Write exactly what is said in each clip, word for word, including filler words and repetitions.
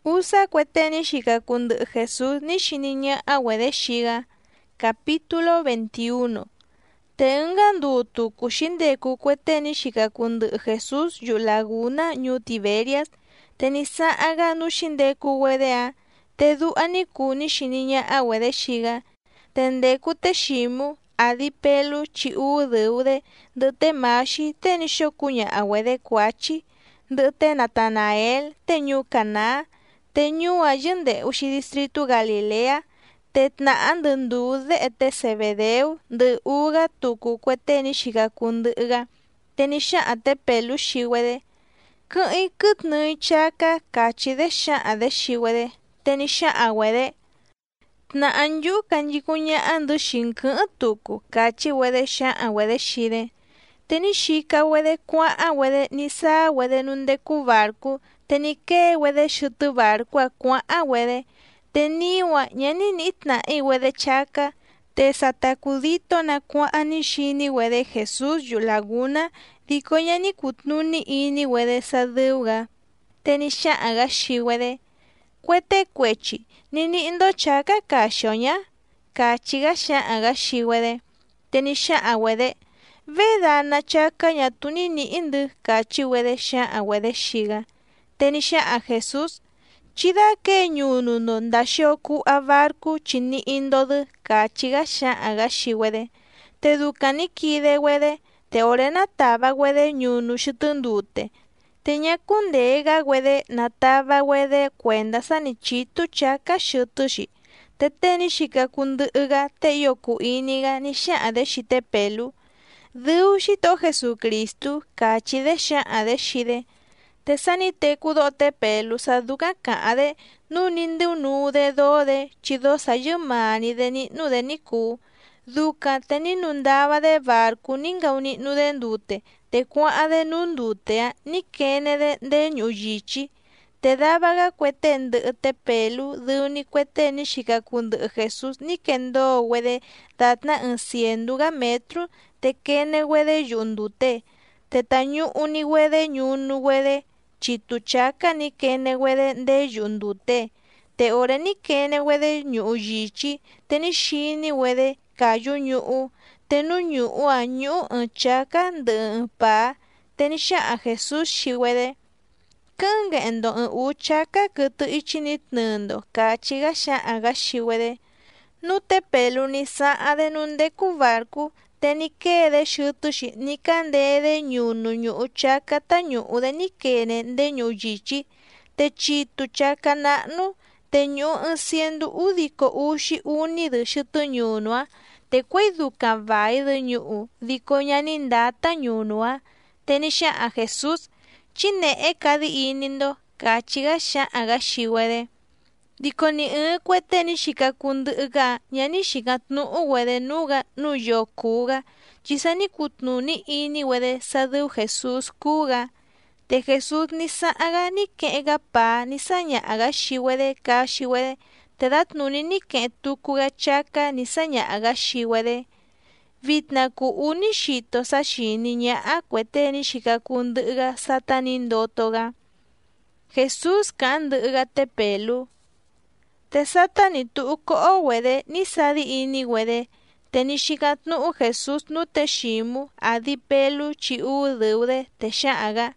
Usa cueteni shiga kundu Jesús ni shiniña awede shiga. Capítulo veintiuno. Tengan dutu kushindeku cueteni shiga kundu Jesús yu laguna ñu Tiberias. Tenisa aga nu shindeku wedea. Tedu aniku ni shiniña awede shiga. Tendeku te shimu adi pelu chi u deude de te mashi teni shokuña awede kuachi. De te Natanael te ñu Caná. Te ñu ayende ushi distrito Galilea, te tnaan de ndude ete Zebedeo, de uga tuku cueteni shiga kunduga, teni shaa te pelu shiwede. Kui kut nui chaka kachi de shaa de shiwede, teni shaa wede. Tnaan yu kanjikunya andu shinkun tuku, kachi wede shaa wede shide. Teni shika wede kwa wede nisa wede nundeku barku, teni ke wede shutu barku a kwa wede, teniwa nyani nitna i wede chaka, te satakudito na kwa ani shini wede Jesús yu laguna, diko nyani kutnuni ini wede sadeuga, teni shaaga shi wede. Kwete kwechi, nini indo chaka kashonya, kachiga shaaga shi wede, teni shaa wede. Veda na chaka nyatuni ni indu kachi wede shaa wede shiga. Teni shaa Jesús. Chida ke nyunu no ndashoku abarku chini indodu kachiga shaa ga shi wede. Te dukani kide wede. Te ore nataba wede nyunu shutundute. Te nyakundega wede nataba wede kwenda sanichitu chaka shutushi. Te teni shika kunduga te yoku iniga ni shaa de shite pelu. Deu shito Jesucristu kachi de shaa de shide. Te sanite kudote pelu saduka kaade nuninde unude dode chido sayumani de ni nude niku. Duka te ni nundaba de barku ninga uni nude ndute. Te kuade nundutea ni kene de, de nyuyichi. Te dabaga kwete ndu te pelu de ni kwete ni shikakundu Jesús ni kendo wede datna encienduga metro. Te kene wede yundute, te tañu uni wede nyunu wede, chituchaka ni kene wede de yundute, te ore ni kene wede nyu yichi, te ni shini wede kayu nyu, te nu nyu a nyu chaka de pa, te ni shaa Jesús shi wede. Kenge endo u chaka kutu ichinit nundo, kachiga shaa ga shi wede. Nu te pelu ni saa de nunde kubarku, teni kede shutushi ni kande de nyunu nyu chaka ta nyu de ni kene de nyu yichi, te chitu chaka nanu, te nyu siendo udiko ushi uni de shutu nyunua, te kwe duka vai de nyu, diko nyanindata nyunua, teni shaa Jesús, chine e kadi inindo, kachiga shaa ga shiwede. Diko ni e kwete ni shikakunduga, nyani shikatnu wede nuga nu yo kuga, chisani kutnu ni ini wede sadu Jesús kuga. Te Jesús ni saaga ni kega pa ni saña aga shiwede ka shiwede, te datnu ni ni ke tukuga chaka ni saña aga shiwede. Vitna ku uni shito sa shini nya a kwete ni shikakunduga satanindotoga. Jesús kanduga te pelu. Te satani tu ko wede ni sadi ini wede. Te ni shikatnu Jesús nu te shimu adi pelu chi u deude te shaaga.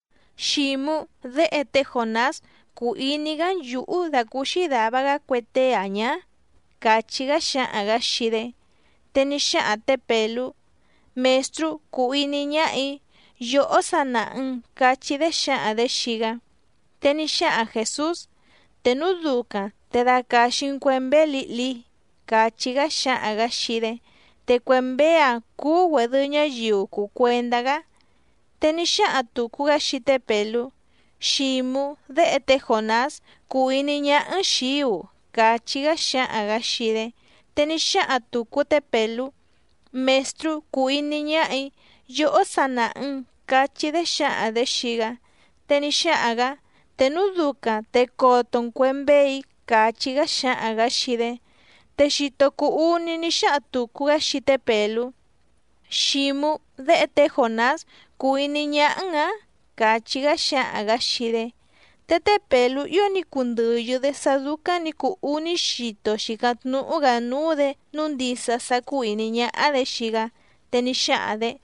Shimu de ete Jonás ku inigan yu da kushidabaga kwete aña. Kachiga shaaga shide. Te ni shaa te pelu. Mestru ku iniña i. Yo osana kachide shaa de shiga. Te ni shaa Jesús. Te nuduka. Te da kashin kwembe li li, kachiga shaa shide, te kwembea ku wedunya yu ku kwendaga, te ni shaa tukuga shite pelu, shimu de ete Jonás ku ininya en shiu, kachiga shaa shide, te ni shaa tuku te pelu, mestru ku ininya i, yo osana en kachide shaa de shiga, te ni shaa te nuduka te koton kwembei, kachiga shaa ga shide, te shitoku uni ni shaa tukuga shite pelu, shimu de ete Jonás ku ininya nga, kachiga shaa ga shide, tete pelu yo ni kunduyu de saduka ni ku uni shito shikatnu uga nude nundisa saku ininya ade shiga teni shaade.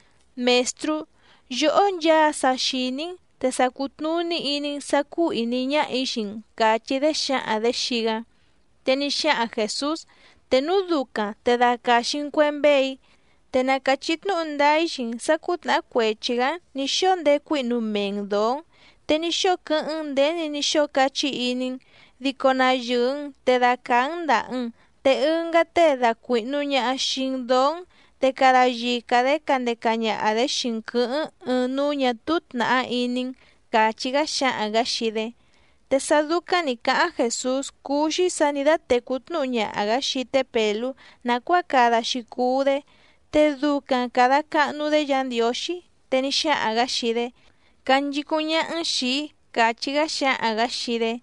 Mestru, yo onja sa shinin te sakutnuni inin saku ininya ishin kachi de shaade shiga. Teni shaa Jesús tenuduka te da kashin kwembei te nakachitnu undaishin sakutna kwechiga ni shonde kwinu mengdon te ni shokan de ni ni shokachi inin dikona yun te da kanda un te unga te da kwinu nya shindon te karajika de kande kanya ade shinkun nunya tutna inin kachiga shaa gashide. Te saduka ni kaa Jesús kushi sanida te kutnunya agashite pelu na kwa kada shikude te dukan kada kanu de yandioshi te nisha agashide kanjikunya nshi kachiga sha agashide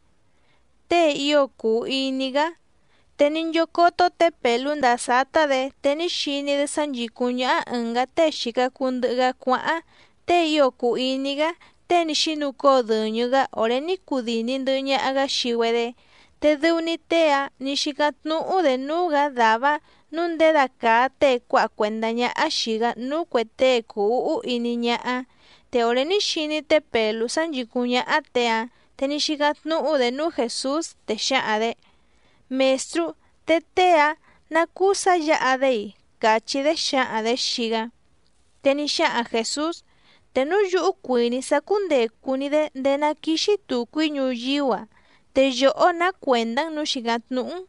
te ioku iniga te ninyokoto te pelu ndasata de te nishini de sanjikunya nga te shika kunduga kwa te ioku iniga te nishinuko dunyuga ore ni kudini dunya agashiwede te dunitea nishikatnu ude nuga daba nunde daka te kwa kwendaña ashiga nukwe te kuu iniña te ore nishini te pelu sanjikuña atea te nishikatnu ude nu Jesús te shaade. Mestru te tea nakusa yaadei kachi de shaade shiga te nishaa Jesús te nu yu kwini sakunde kunide de na kishi tu kwinyu yiwa te yo na kwendan nu shigatnu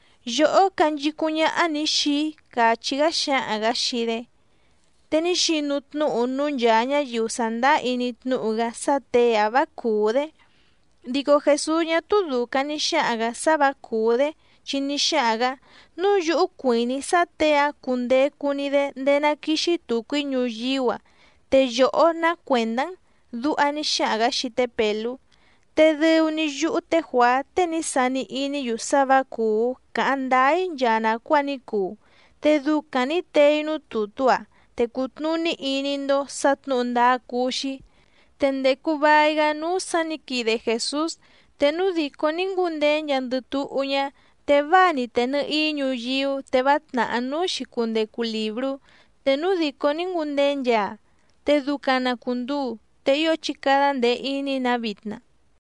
yo kanjikunya anishi kachiga sha agashide te nishi nutnu nun yanya yusanda initnu ga sate abakude digo Jesús nya tuduka nisha aga sabakude chinishaga nu yu kwini satea kunde kunide de na kishi tu kwinyu yiwa te yo na kwendan du anishaga shite pelu te de uni yu te hua te nisani ini yu sabaku kandai yana kwaniku te du kani te inu tutua te kutnuni inindo satnunda kushi tende kubaiga nu saniki de Jesús te nu diko ningunde yandutu uña te vani te nu iñu yiu te batna anu shikunde kulibru te nu diko ningunde ya te dukana kundu te yo chikadan de ini nabitna.